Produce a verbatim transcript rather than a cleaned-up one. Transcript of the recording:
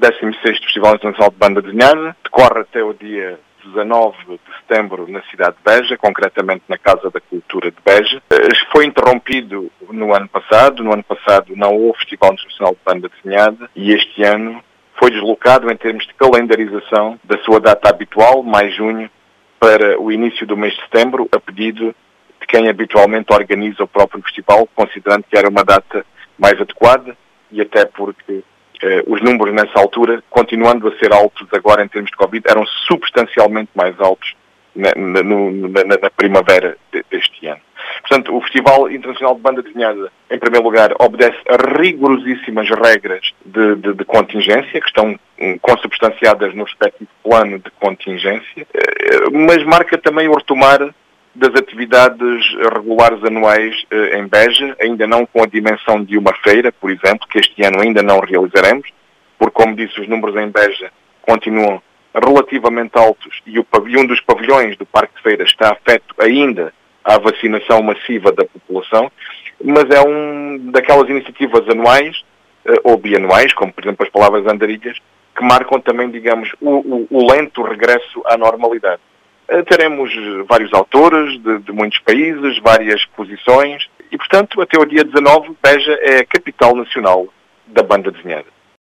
décimo sexto Festival Internacional de Banda Desenhada, decorre até o dia dezanove de setembro na cidade de Beja, concretamente na Casa da Cultura de Beja. Foi interrompido no ano passado, no ano passado não houve Festival Internacional de Banda Desenhada e este ano foi deslocado em termos de calendarização da sua data habitual, mais junho, para o início do mês de setembro, a pedido de quem habitualmente organiza o próprio festival, considerando que era uma data mais adequada e até porque eh, os números nessa altura, continuando a ser altos agora em termos de Covid, eram substancialmente mais altos na, na, no, na, na primavera de, deste ano. Portanto, o Festival Internacional de Banda Desenhada, em primeiro lugar, obedece a rigorosíssimas regras de, de, de contingência, que estão um, consubstanciadas no respectivo plano de contingência, eh, mas marca também o retomar das atividades regulares anuais eh, em Beja, ainda não com a dimensão de uma feira, por exemplo, que este ano ainda não realizaremos, porque, como disse, os números em Beja continuam relativamente altos e, o, e um dos pavilhões do Parque de Feiras está afeto ainda à vacinação massiva da população, mas é um daquelas iniciativas anuais eh, ou bianuais, como por exemplo as palavras andarilhas, que marcam também, digamos, o, o, o lento regresso à normalidade. Teremos vários autores de, de muitos países, várias exposições e, portanto, até o dia dezanove, Beja é a capital nacional da banda desenhada.